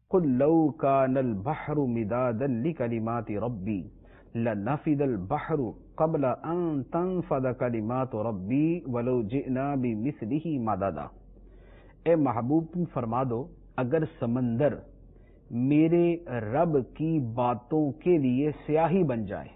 قل لو كان البحر مدادا لكلمات ربي لنفد البحر قبل ان تنفد كلمات ربي ولو جئنا بمثله مددا۔ اے محبوب تم فرما دو اگر سمندر میرے رب کی باتوں کے لیے سیاہی بن جائے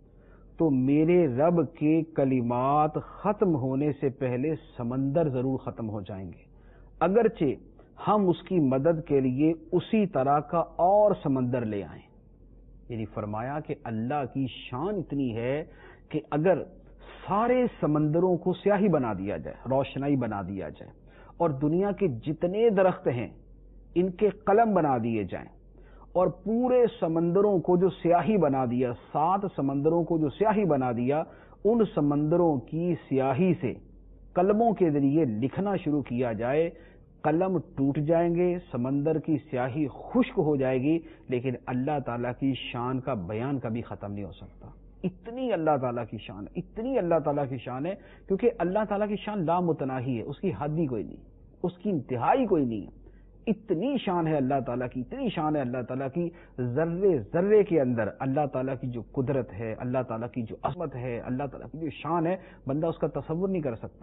تو میرے رب کے کلمات ختم ہونے سے پہلے سمندر ضرور ختم ہو جائیں گے، اگرچہ ہم اس کی مدد کے لیے اسی طرح کا اور سمندر لے آئیں۔ یعنی فرمایا کہ اللہ کی شان اتنی ہے کہ اگر سارے سمندروں کو سیاہی بنا دیا جائے، روشنائی بنا دیا جائے، اور دنیا کے جتنے درخت ہیں ان کے قلم بنا دیے جائیں، اور پورے سمندروں کو جو سیاہی بنا دیا، 7 سمندروں کو جو سیاہی بنا دیا، ان سمندروں کی سیاہی سے قلموں کے ذریعے لکھنا شروع کیا جائے، قلم ٹوٹ جائیں گے، سمندر کی سیاہی خشک ہو جائے گی، لیکن اللہ تعالیٰ کی شان کا بیان کبھی ختم نہیں ہو سکتا۔ اتنی اللہ تعالیٰ کی شان ہے، اتنی اللہ تعالیٰ کی شان ہے، کیونکہ اللہ تعالیٰ کی شان لامتناہی ہے، اس کی حد ہی کوئی نہیں، اس کی انتہائی کوئی نہیں ہے۔ اتنی شان ہے اللہ تعالیٰ کی، اتنی شان ہے اللہ تعالیٰ کی، ذرے ذرے کے اندر اللہ تعالیٰ کی جو قدرت ہے، اللہ تعالیٰ کی جو عظمت ہے، اللہ تعالیٰ کی جو شان ہے، بندہ اس کا تصور نہیں کر سکتا۔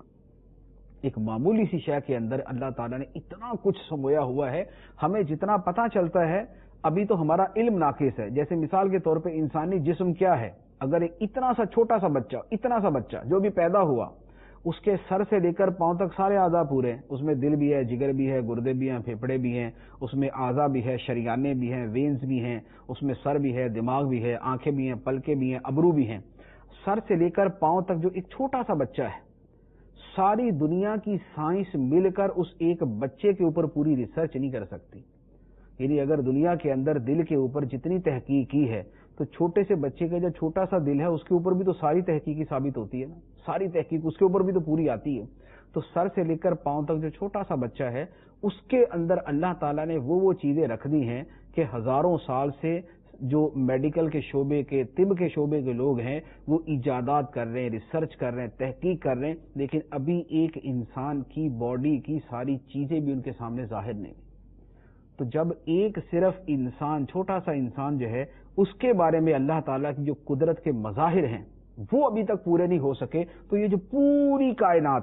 ایک معمولی سی شے کے اندر اللہ تعالیٰ نے اتنا کچھ سمویا ہوا ہے، ہمیں جتنا پتہ چلتا ہے ابھی تو ہمارا علم ناقص ہے۔ جیسے مثال کے طور پہ انسانی جسم کیا ہے، اگر اتنا سا چھوٹا سا بچہ جو بھی پیدا ہوا، اس کے سر سے لے کر پاؤں تک سارے اعضاء پورے ہیں، اس میں دل بھی ہے، جگر بھی ہے، گردے بھی ہیں، پھیپھڑے بھی ہیں، اس میں اعضاء بھی ہے، شریانے بھی ہیں، وینز بھی ہیں، اس میں سر بھی ہے، دماغ بھی ہے، آنکھیں بھی ہیں، پلکیں بھی ہیں، ابرو بھی ہیں۔ سر سے لے کر پاؤں تک جو ایک چھوٹا سا بچہ ہے، ساری دنیا کی سائنس مل کر اس ایک بچے کے اوپر پوری ریسرچ نہیں کر سکتی۔ یعنی اگر دنیا کے اندر دل کے اوپر جتنی تحقیق کی ہے تو چھوٹے سے بچے کا جو چھوٹا سا دل ہے اس کے اوپر بھی تو ساری تحقیقی ثابت ہوتی ہے نا، ساری تحقیق اس کے اوپر بھی تو پوری آتی ہے۔ تو سر سے لے کر پاؤں تک جو چھوٹا سا بچہ ہے اس کے اندر اللہ تعالیٰ نے وہ چیزیں رکھ دی ہیں کہ ہزاروں سال سے جو میڈیکل کے شعبے کے، طب کے شعبے کے لوگ ہیں وہ ایجادات کر رہے ہیں، ریسرچ کر رہے ہیں، تحقیق کر رہے ہیں، لیکن ابھی ایک انسان کی باڈی کی ساری چیزیں بھی ان کے سامنے ظاہر نہیں۔ تو جب ایک صرف انسان، چھوٹا سا انسان جو ہے، اس کے بارے میں اللہ تعالیٰ کی جو قدرت کے مظاہر ہیں وہ ابھی تک پورے نہیں ہو سکے، تو یہ جو پوری کائنات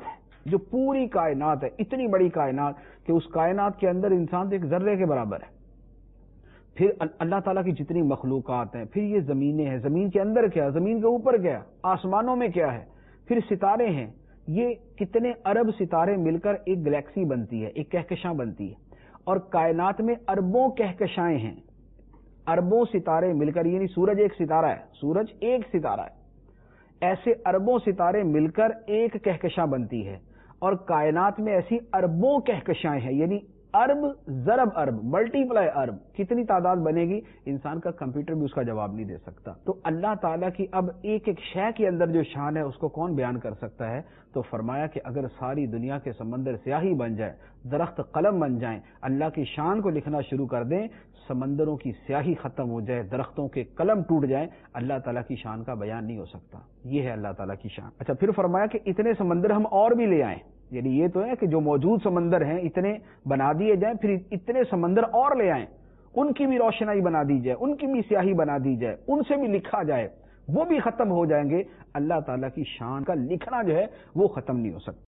ہے، اتنی بڑی کائنات کہ اس کائنات کے اندر انسان ایک ذرے کے برابر ہے، پھر اللہ تعالیٰ کی جتنی مخلوقات ہیں، پھر یہ زمینیں ہیں، زمین کے اندر کیا، زمین کے اوپر کیا، آسمانوں میں کیا ہے، پھر ستارے ہیں، یہ کتنے ارب ستارے مل کر ایک گلیکسی بنتی ہے، ایک کہکشاں بنتی ہے، اور کائنات میں اربوں کہکشائیں ہیں، اربوں ستارے مل کر، یعنی سورج ایک ستارہ ہے، ایسے اربوں ستارے مل کر ایک کہکشاں بنتی ہے، اور کائنات میں ایسی اربوں کہکشائیں ہیں، یعنی ارب ضرب ارب ملٹی پلائی ارب، کتنی تعداد بنے گی انسان کا کمپیوٹر بھی اس کا جواب نہیں دے سکتا۔ تو اللہ تعالیٰ کی اب ایک شے کے اندر جو شان ہے اس کو کون بیان کر سکتا ہے؟ تو فرمایا کہ اگر ساری دنیا کے سمندر سیاہی بن جائے، درخت قلم بن جائیں، اللہ کی شان کو لکھنا شروع کر دیں، سمندروں کی سیاہی ختم ہو جائے، درختوں کے قلم ٹوٹ جائیں، اللہ تعالیٰ کی شان کا بیان نہیں ہو سکتا۔ یہ ہے اللہ تعالیٰ کی شان۔ اچھا، پھر فرمایا کہ اتنے سمندر ہم اور بھی لے آئیں، یعنی یہ تو ہے کہ جو موجود سمندر ہیں اتنے بنا دیے جائیں، پھر اتنے سمندر اور لے آئیں، ان کی بھی روشنائی بنا دی جائے، ان کی بھی سیاہی بنا دی جائے، ان سے بھی لکھا جائے، وہ بھی ختم ہو جائیں گے، اللہ تعالیٰ کی شان کا لکھنا جو ہے وہ ختم نہیں ہو سکتا۔